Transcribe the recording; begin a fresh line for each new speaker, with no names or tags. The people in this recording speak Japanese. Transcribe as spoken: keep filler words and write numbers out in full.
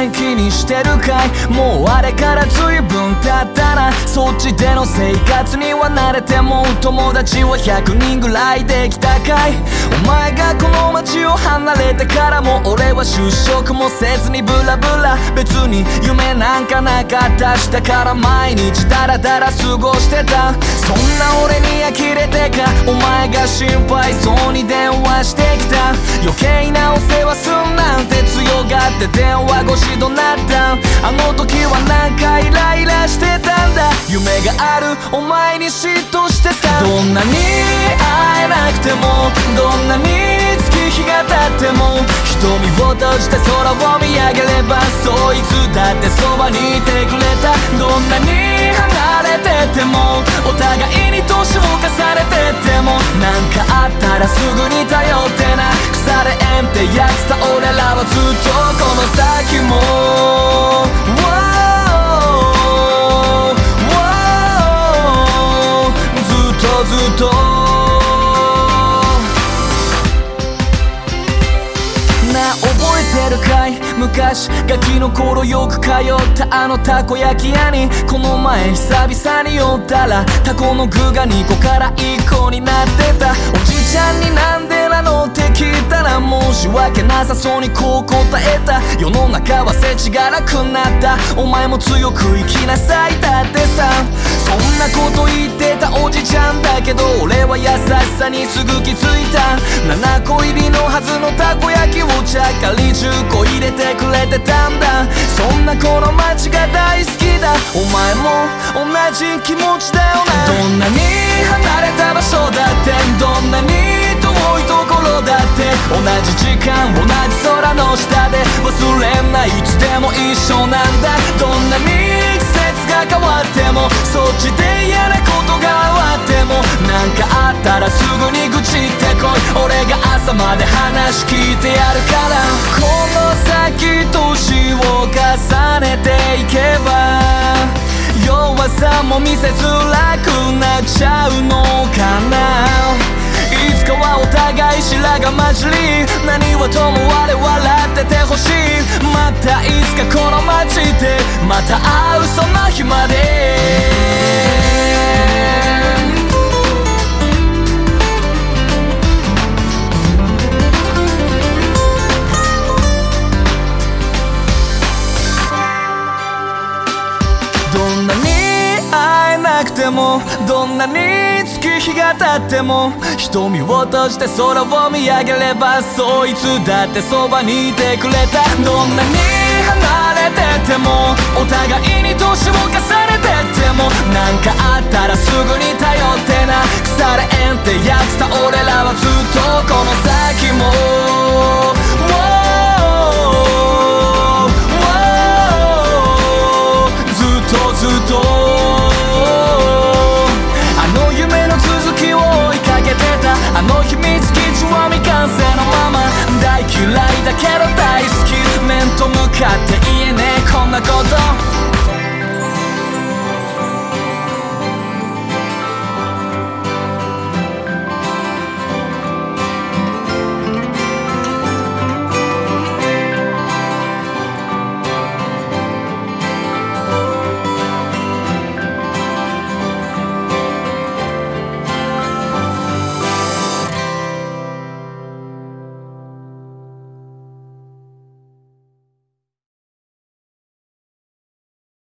元気にしてるかい。もうあれから随分経ったな。そっちでの生活には慣れても友達はひゃくにんぐらいできたかい。お前がこの街を離れてからも俺は就職もせずにブラブラ。別に夢なんかなかったし、だから毎日ダラダラ過ごしてた。そんな俺に呆れてかお前が心配そうに電話してきた。余計なお世話すんなんて強がって電話越し怒鳴った。あの時はなんかイライラしてたんだ。夢があるお前に嫉妬してさ。どんなに会えなくてもどんなに月日が経っても瞳を閉じて空を見上げればそいつだってそばにいてくれた。どんなに離れててもお互いに年を重ねててもなんかあったらすぐに頼ってな。腐れ縁ってやつだ俺らはずっとこの先も、ずっとずっとな。覚えてるかい昔ガキの頃よく通ったあのたこ焼き屋に。この前久々に寄ったらタコの具がにこからいっこになってた。おじちゃんになんでなのって聞いたら申し訳なさそうにこう答えた。世の中は世知辛くなった。お前も強く生きなさいだってさ。そんなこと言ってたおじちゃんだけど俺は優しさにすぐ気づいた。ななこ入りのはずのたこ焼きをちゃっかりじゅっこ入れてくれてたんだ。そんなこの街が大好きだ。お前も同じ気持ちだよな。どんなに離れた場所だってどんなに遠いところだって同じ時間同じ空の下で忘れないいつでも一緒なんだ。どんなに季節が変わってもそっちで嫌なことがあってもなんかあったらすぐに愚痴ってこい。俺が朝まで話聞いてやるから。この先年を重ねていけば弱さも見せづらくなっちゃうのかな。いつかはお互い白髪混じり何はともあれ笑っててほしい。またいつかこの街でまた会うその日まで。どんなに会えなくてもどんなに月日が経っても瞳を閉じて空を見上げればそいつだってそばにいてくれた。どんなに離れててもお互いに年を重ねててもなんかあったらすぐに頼ってな。腐れ縁ってやつだ俺らはずっとこの先も、ずっとあの夢の続きを追いかけてた。あの秘密基地は未完成のまま大嫌いだけど大好き。面と向かって